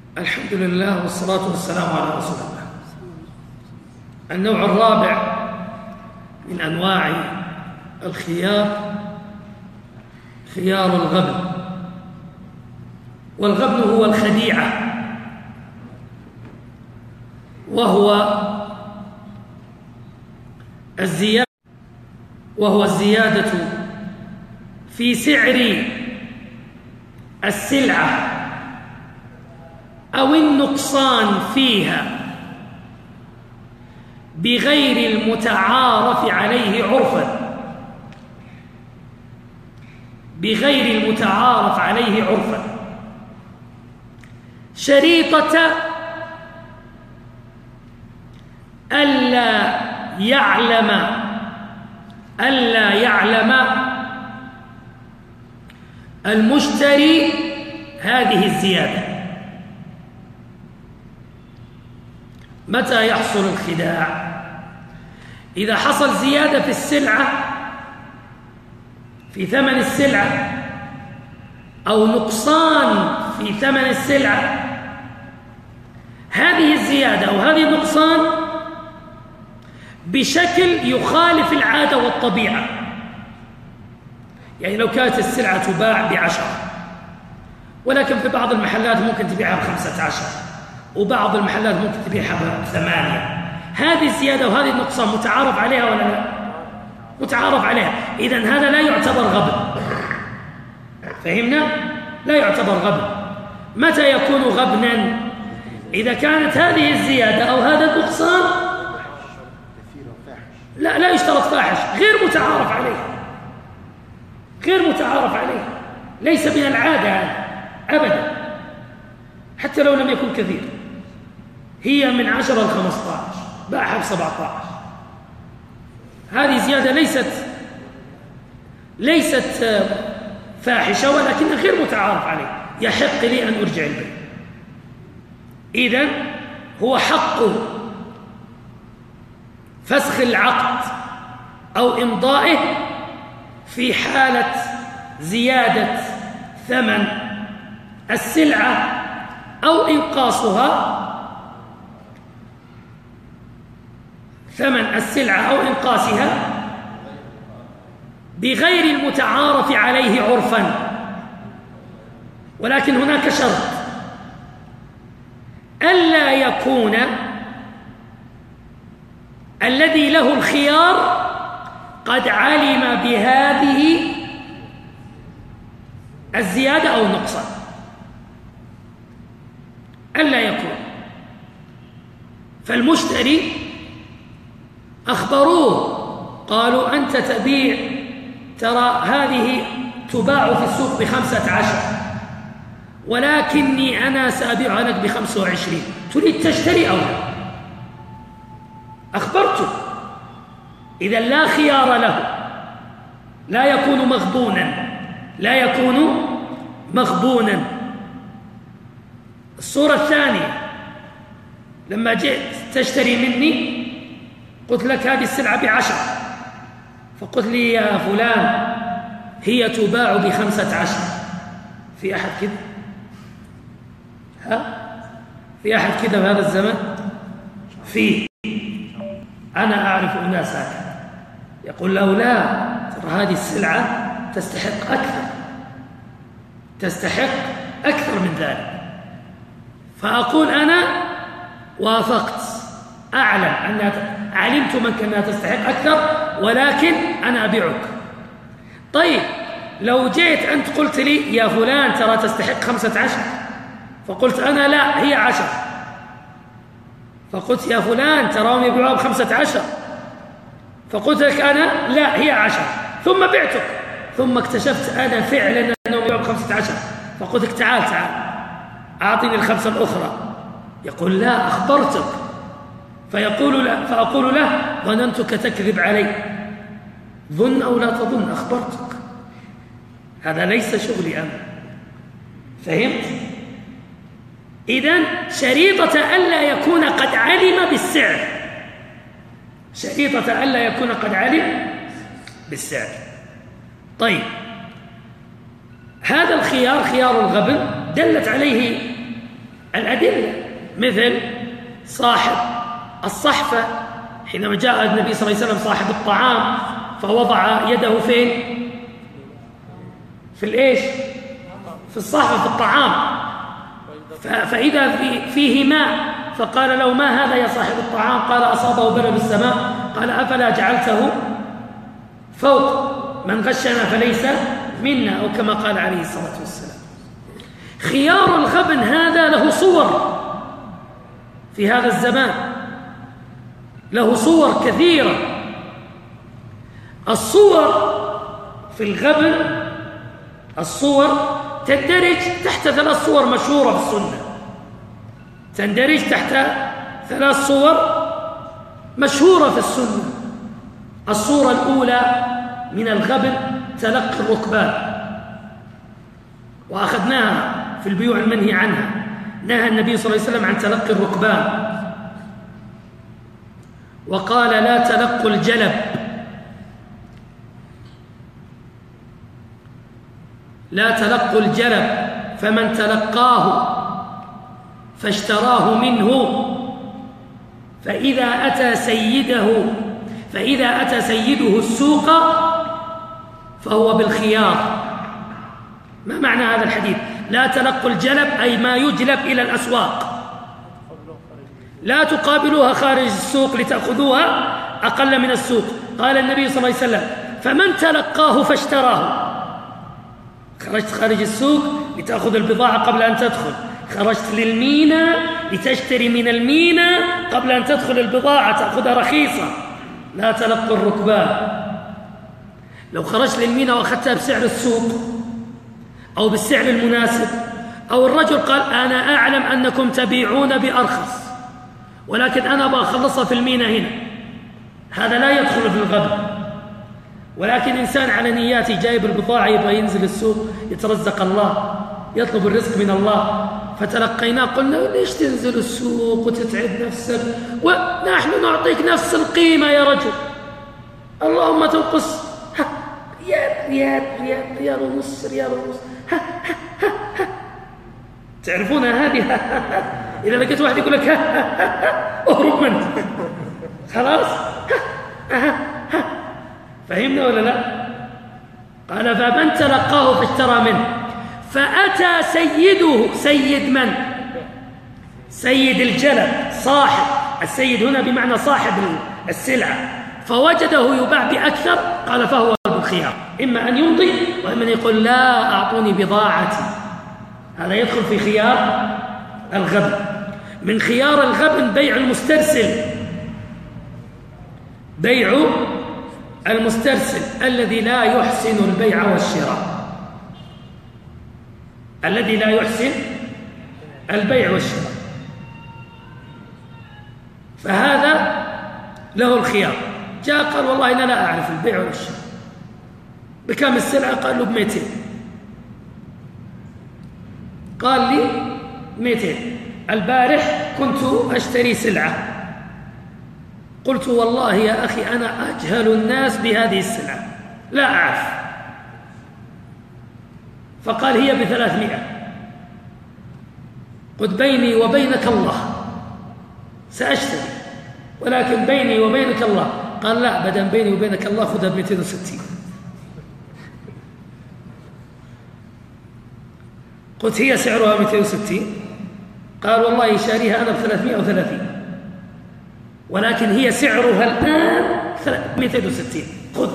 الحمد لله والصلاة والسلام على رسول الله. النوع الرابع من أنواع الخيار خيار الغبن. والغبن هو الخديعة، وهو الزيادة في سعر السلعة أو النقصان فيها بغير المتعارف عليه عرفا، بغير المتعارف عليه عرفا، شريطة ألا يعلم المشتري هذه الزيادة. متى يحصل الخداع؟ إذا حصل زيادة في السلعة، في ثمن السلعة، أو نقصان في ثمن السلعة، هذه الزيادة أو هذه النقصان بشكل يخالف العادة والطبيعة. يعني لو كانت السلعة تباع ب10، ولكن في بعض المحلات ممكن تبيعها ب15، وبعض المحلات ممكن تبيعها ب8. هذه الزيادة وهذه النقصان متعارف عليها ولا لا؟ متعارف عليها. إذن هذا لا يعتبر غبن. فهمنا؟ لا يعتبر غبن. متى يكون غبنا؟ إذا كانت هذه الزيادة أو هذا النقصان لا يشترط فاحش، غير متعارف عليه، غير متعارف عليه، ليس من العادة أبدا، حتى لو لم يكن كثير. هي من 10 ل 15، باعها ب 17. هذه زيادة ليست فاحشة، ولكنها غير متعارف عليه، يحق لي أن أرجع البيع. إذن هو حقه فسخ العقد أو إمضائه في حالة زيادة ثمن السلعة أو إنقاصها، ثمن السلعة أو إنقاصها بغير المتعارف عليه عرفا. ولكن هناك شرط: ألا يكون الذي له الخيار قد علم بهذه الزيادة أو النقصان. ألا يكون. فالمشتري أخبروه، قالوا: أنت تبيع، ترى هذه تباع في السوق ب15، ولكني أنا سأبيعها لك ب25، تريد تشتري أو لا؟ أخبرته. إذا لا خيار له، لا يكون مغبونا. الصورة الثانية: لما جئت تشتري مني قلت لك هذه السلعة ب10، فقلت لي: يا فلان هي تباع ب15. في أحد كذا؟ في أحد كذا في هذا الزمن؟ فيه. أنا أعرف أناس هكذا، يقول له: لا، ترى هذه السلعة تستحق أكثر من ذلك. فأقول: أنا وافقت، علمت منك أنها تستحق أكثر، ولكن أنا أبيعك. طيب، لو جيت أنت قلت لي: يا فلان ترى تستحق 15، فقلت أنا: لا، هي 10، فقلت: يا فلان تراهم يبيعوها ب15، فقلت لك أنا: لا، هي 10، ثم بعتك، ثم اكتشفت أنا فعلا أنهم يبيعوا ب15، فقلت لك: تعال أعطني ال5 الأخرى. يقول: لا، أخبرتك. فأقول له: ظننتك تكذب علي. ظن أو لا تظن، أخبرتك، هذا ليس شغلي أنا. فهمت؟ إذن شريطة ألا يكون قد علم بالسعر، شريطة ألا يكون قد علم بالسعر. طيب، هذا الخيار خيار الغبن دلت عليه الأدلة مثل صاحب الصحفة حينما جاء النبي صلى الله عليه وسلم صاحب الطعام فوضع يده فين؟ في الإيش؟ في الصحفة في الطعام، فإذا فيه ماء فقال له ما هذا يا صاحب الطعام؟ قال أصابه برد السماء. قال أفلا جعلته فوق؟ من غشنا فليس منا، أو كما قال عليه الصلاة والسلام. خيار الغبن هذا له صور في هذا الزمان، له صور كثيرة. الصور في الغبن، الصور تندرج تحت 3 صور مشهورة في السنة، تندرج تحت 3 صور مشهورة في السنة. الصورة الأولى من الغبن تلقي الركبان، وأخذناها في البيوع المنهي عنها، نهى النبي صلى الله عليه وسلم عن تلقي الركبان، وقال لا تلقوا الجلب، لا تلقوا الجلب، فمن تلقاه فاشتراه منه فإذا أتى سيده السوق فهو بالخيار. ما معنى هذا الحديث؟ لا تلقوا الجلب أي ما يجلب إلى الأسواق، لا تقابلوها خارج السوق لتأخذوها أقل من السوق. قال النبي صلى الله عليه وسلم فمن تلقاه فاشتراه، خرجت خارج السوق لتأخذ البضاعة قبل أن تدخل، خرجت للمينا لتشتري من المينا قبل أن تدخل البضاعة تأخذها رخيصة. لا تلقوا الركبان. لو خرجت للمينا وأخذتها بسعر السوق أو بالسعر المناسب، أو الرجل قال أنا أعلم أنكم تبيعون بأرخص ولكن أنا بأخلصها في المينا هنا، هذا لا يدخل في الغبن. ولكن إنسان على نياتي جايب البضاعة يبغى ينزل السوق يترزق الله، يطلب الرزق من الله، فتلقيناه قلنا ليش تنزل السوق وتتعب نفسك ونحن نعطيك نفس القيمة يا رجل، اللهم تنقص ريال ونص تعرفون هذه إذا لقيت واحد يقول لك اهرب منه خلاص فهمنا ولا لا؟ قال فمن تلقاه فاشترى منه فأتى سيده، سيد من؟ سيد الجلب، صاحب السيد هنا بمعنى صاحب السلعة، فوجده يباع بأكثر قال فهو بالخيار، إما أن يمضي وإما أن يقول لا أعطوني بضاعتي. هذا يدخل في خيار الغبن. من خيار الغبن بيع المسترسل، بيع المسترسل الذي لا يحسن البيع والشراء، الذي لا يحسن البيع والشراء، فهذا له الخيار. جاء قال والله أنا لا أعرف البيع ولا الشراء، بكم السلعة؟ قال له ب200. قال لي 200. البارح كنت أشتري سلعة، قلت والله يا أخي أنا أجهل الناس بهذه السلعة لا أعرف، فقال هي ب300. قلت بيني وبينك الله سأشتري، ولكن بيني وبينك الله. قال لا، بدل بيني وبينك الله خذها ب260. قلت هي سعرها 260. قال والله شاريها أنا ب330 ولكن هي سعرها الآن 260، خذ.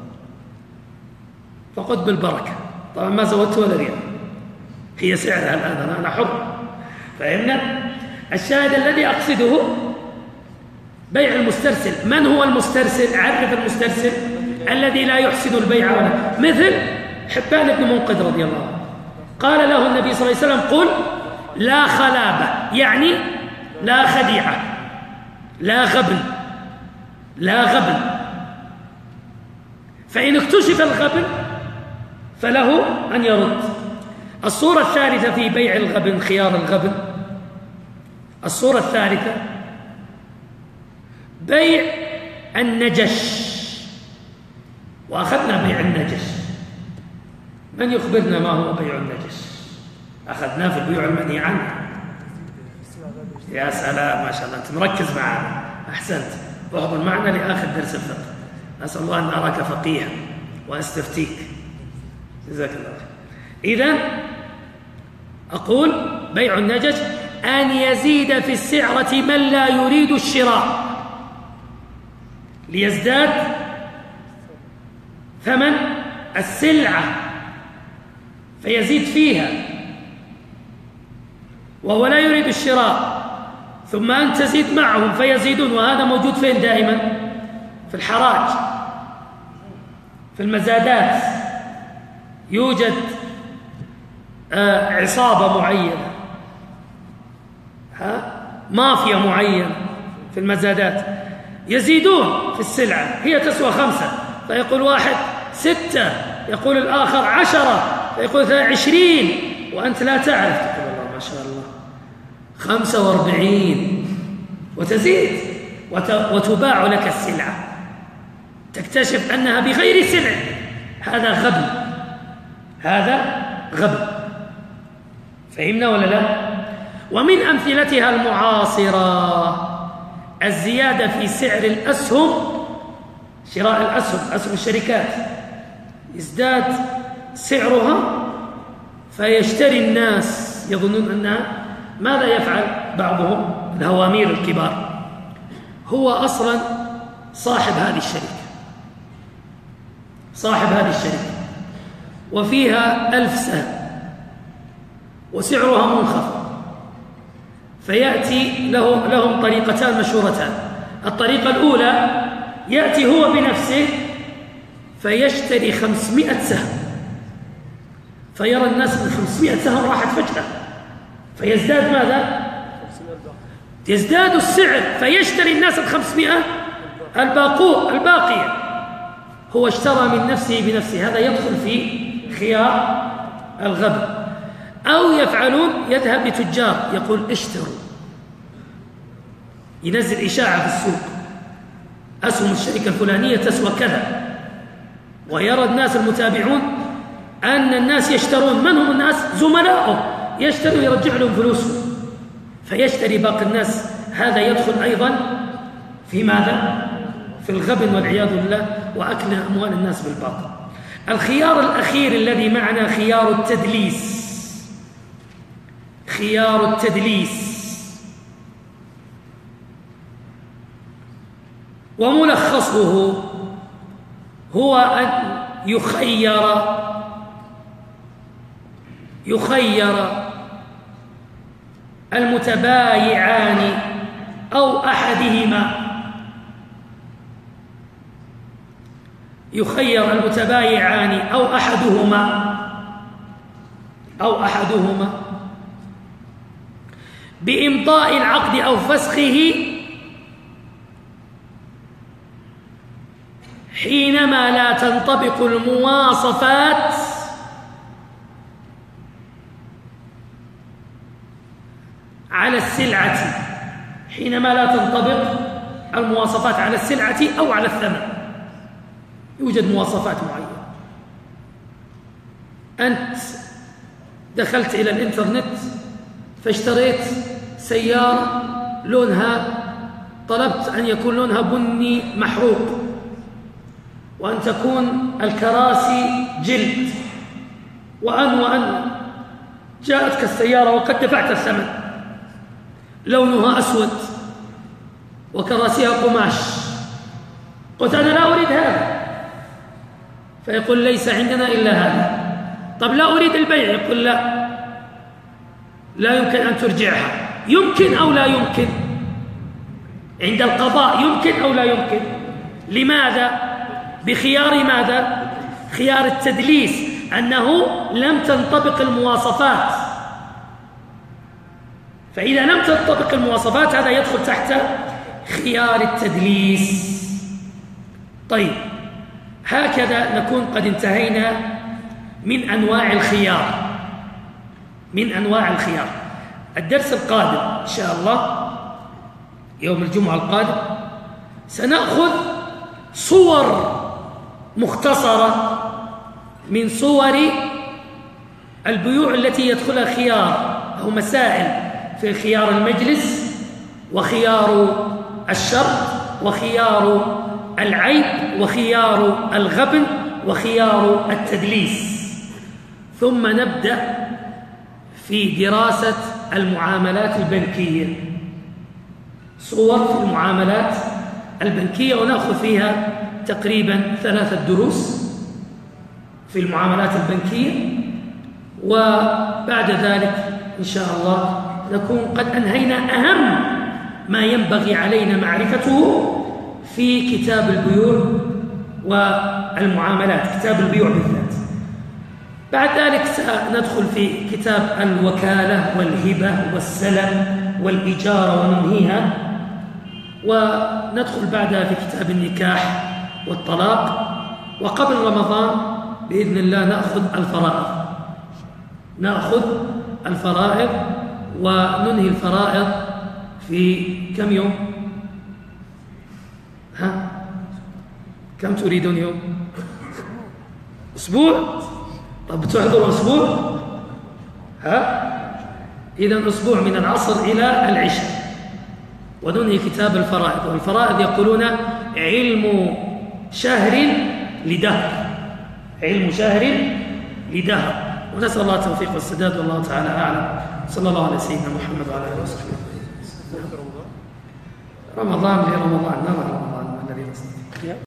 فقد بالبركة، طبعا ما زودت ولا ريال، هي سعرها الآن، أنا حر. فهمنا؟ الشاهد الذي أقصده بيع المسترسل. من هو المسترسل؟ عرف المسترسل: الذي لا يحسن البيع ولا، مثل حبان بن منقذ رضي الله عنه، قال له النبي صلى الله عليه وسلم قل لا خلابة، يعني لا خديعة، لا غبن، لا غبن. فإن اكتشف الغبن فله أن يرد. الصورة الثالثة في بيع الغبن، خيار الغبن، الصورة الثالثة بيع النجش. وأخذنا بيع النجش، من يخبرنا ما هو بيع النجش؟ أخذناه في البيوع المنهي عنه. يا سلام، ما شاء الله، أنت مركز معنا، أحسنت. احضر معنا لآخر درس الفقه. أسأل الله أن أراك فقيها وأستفتيك، جزاك الله خير. إذن أقول بيع النجش أن يزيد في السعرة من لا يريد الشراء ليزداد ثمن السلعة فيزيد فيها وهو لا يريد الشراء، ثم أن تزيد معهم فيزيدون. وهذا موجود فين دائما؟ في الحراج، في المزادات يوجد عصابة معينة، مافيا معينة في المزادات، يزيدون في السلعة، هي تسوى 5 فيقول واحد 6، يقول الآخر 10، فيقول 20، وأنت لا تعرف، تقول الله ما شاء الله 45، وتزيد وتباع لك السلعة، تكتشف أنها بغير سلع. هذا غبن، هذا غبن. فهمنا ولا لا؟ ومن أمثلتها المعاصرة الزيادة في سعر الأسهم، شراء الأسهم، أسهم الشركات، يزداد سعرها فيشتري الناس، يظنون أنها، ماذا يفعل بعضهم الهوامير الكبار؟ هو أصلا صاحب هذه الشركة، صاحب هذه الشركة وفيها 1000 سهم وسعرها منخفض، فيأتي لهم طريقتان مشهورتان. الطريقة الأولى يأتي هو بنفسه فيشتري 500 سهم، فيرى الناس من 500 سهم راحت فجأة، فيزداد ماذا؟ يزداد السعر، فيشتري الناس 500 الباقية، هو اشترى من نفسه بنفسه. هذا يدخل في خيار الغبن. أو يفعلون، يذهب لتجار يقول اشتروا، ينزل إشاعة في السوق، أسهم الشركة الفلانية تسوى كذا، ويرى الناس المتابعون أن الناس يشترون. من هم الناس؟ زملاؤه، يشتروا يرجع لهم فلوسهم، فيشتري باقي الناس. هذا يدخل أيضا في ماذا؟ في الغبن والعياذ بالله، وأكل أموال الناس بالباطل. الخيار الأخير الذي معنا خيار التدليس. خيار التدليس، وملخصه هو أن يخير المتبايعان أو أحدهما، يخير المتبايعان أو أحدهما بإمضاء العقد أو فسخه حينما لا تنطبق المواصفات على السلعة، حينما لا تنطبق المواصفات على السلعة أو على الثمن. يوجد مواصفات معينة، أنت دخلت إلى الإنترنت فاشتريت سيارة لونها، طلبت أن يكون لونها بني محروق، وأن تكون الكراسي جلد، وأن جاءتك السيارة وقد دفعت الثمن، لونها أسود وكراسيها قماش، قلت أنا لا أريد هذا، فيقول ليس عندنا إلا هذا. طب لا أريد البيع، يقول لا يمكن أن ترجعها. يمكن أو لا يمكن؟ عند القضاء يمكن أو لا يمكن؟ لماذا؟ بخيار ماذا؟ خيار التدليس، أنه لم تنطبق المواصفات. فإذا لم تنطبق المواصفات هذا يدخل تحت خيار التدليس. طيب، هكذا نكون قد انتهينا من أنواع الخيار. الدرس القادم إن شاء الله يوم الجمعة القادم سنأخذ صور مختصرة من صور البيوع التي يدخلها خيار، أو مسائل في خيار المجلس وخيار الشرط وخيار العيب وخيار الغبن وخيار التدليس. ثم نبدأ في دراسة المعاملات البنكية، صور المعاملات البنكية، ونأخذ فيها تقريبا 3 دروس في المعاملات البنكية. وبعد ذلك إن شاء الله نكون قد أنهينا أهم ما ينبغي علينا معرفته في كتاب البيوع والمعاملات، كتاب البيوع بالذات. بعد ذلك سندخل في كتاب الوكالة والهبة والسلم والإجارة وننهيها، وندخل بعدها في كتاب النكاح والطلاق. وقبل رمضان بإذن الله نأخذ الفرائض وننهي الفرائض في كم يوم؟ كم تريدون يوم؟ أسبوع؟ طب بتحضروا أسبوع؟ إذن أسبوع من العصر إلى العشاء وننهي كتاب الفرائض. والفرائض يقولون علم شهر لدهر، علم شهر لدهر. ونسأل الله التوفيق والسداد، والله تعالى أعلم. صلى الله على سيدنا محمد وعلى آله وصحبه. رمضان لرمضان، نرى رمضان الذي نستطيع.